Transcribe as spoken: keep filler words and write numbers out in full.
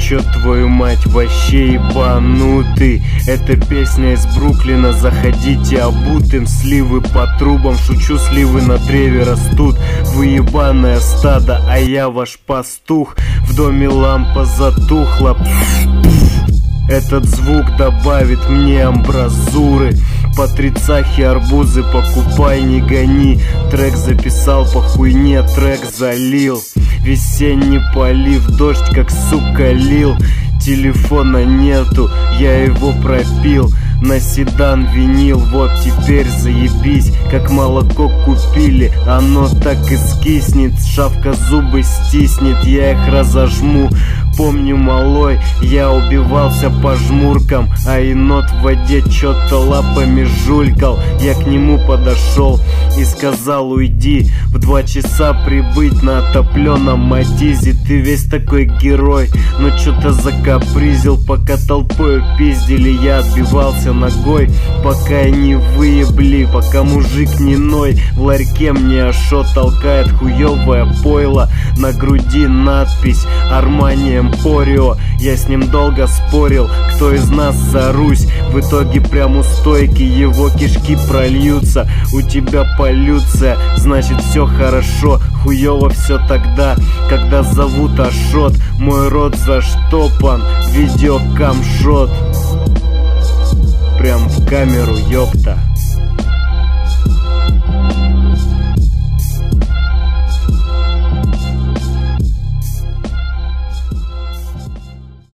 чё твою мать, вообще ебанутый? Это песня из Бруклина, заходите обутым. Сливы по трубам, шучу, сливы на древе растут. Вы ебаное стадо, а я ваш пастух. В доме лампа затухла. Этот звук добавит мне амбразуры. По трицахе арбузы покупай, не гони. Трек записал по хуйне, трек залил. Весенний полив, дождь как сука лил. Телефона нету, я его пропил. На седан винил, вот теперь заебись. Как молоко купили, оно так и скиснет. Шавка зубы стиснет, я их разожму. Помню, малой, я убивался по жмуркам, а енот в воде чё-то лапами жулькал. Я к нему подошел и сказал: уйди, в два часа прибыть на отопленном Матизе. Ты весь такой герой, но чё-то закапризил. Пока толпою пиздили, я отбивался ногой, пока и не выебли, пока мужик не ной. В ларьке мне Ашо толкает хуёвое пойло. На груди надпись Армани Эмпорио. Я с ним долго спорил, кто из нас за Русь. В итоге прям у стойки его кишки прольются. У тебя полюция, значит все хорошо. Хуёво все тогда, когда зовут Ашот. Мой рот заштопан, видеокамшот. Прям в камеру, ёпта.